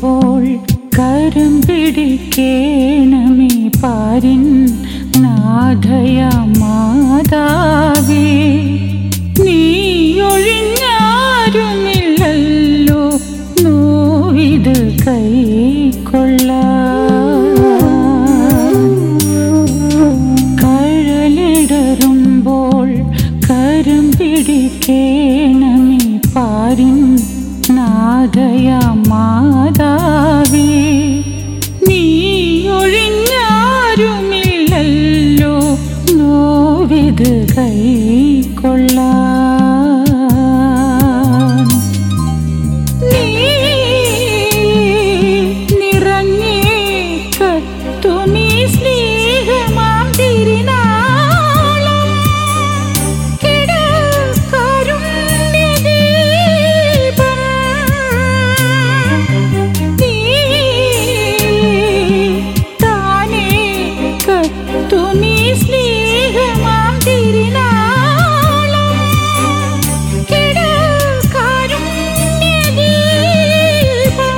കരം പിടിക്കേണമേ പാരിൻ നാഥയ മാതാവേ. നീയൊഴിഞ്ഞാരുമില്ലല്ലോ നോവിത് കൈക്കൊള്ളാൻ. കഴലിടറുമ്പോൾ കരം പിടിക്കേണമേ പാരിൻ നാഥയ മാതാവേ. നീയൊഴിഞ്ഞാരുമില്ലല്ലോ നോവിത് കൈക്കൊള്ളാൻ. നീ നിറഞ്ഞേ കത്തുമീ സ്നേഹമാം തിരുനാളം കിടക്കാരുണ്യദീപം. നീ താനേ കത്തുമീ സ്നേഹമാം തിരുനാളം കിടക്കാരുണ്യദീപം.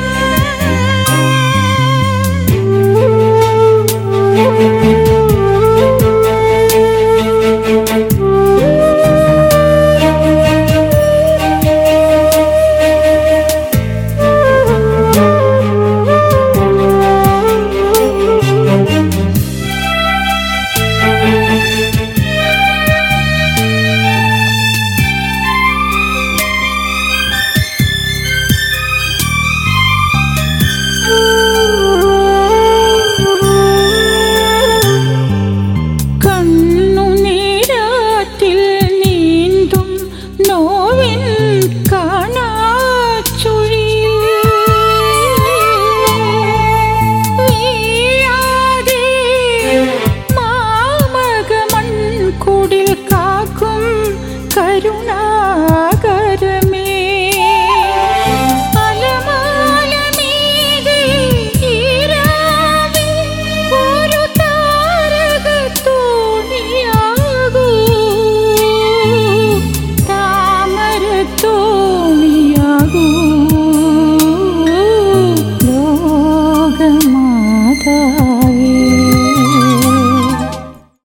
കണ്ണുനീരാറ്റിൽ നീന്തും നോവിൻ കാണാച്ചുഴിയിൽ വീഴാതെ മാമകമൺകുടിൽ കാക്കും കരുണാകരമേ. അലമാലമീതെ ഈരാവിൽ ഒരു താരകത്തോണിയാകൂ, താമരത്തോണിയാകൂ ലോകമാതാ.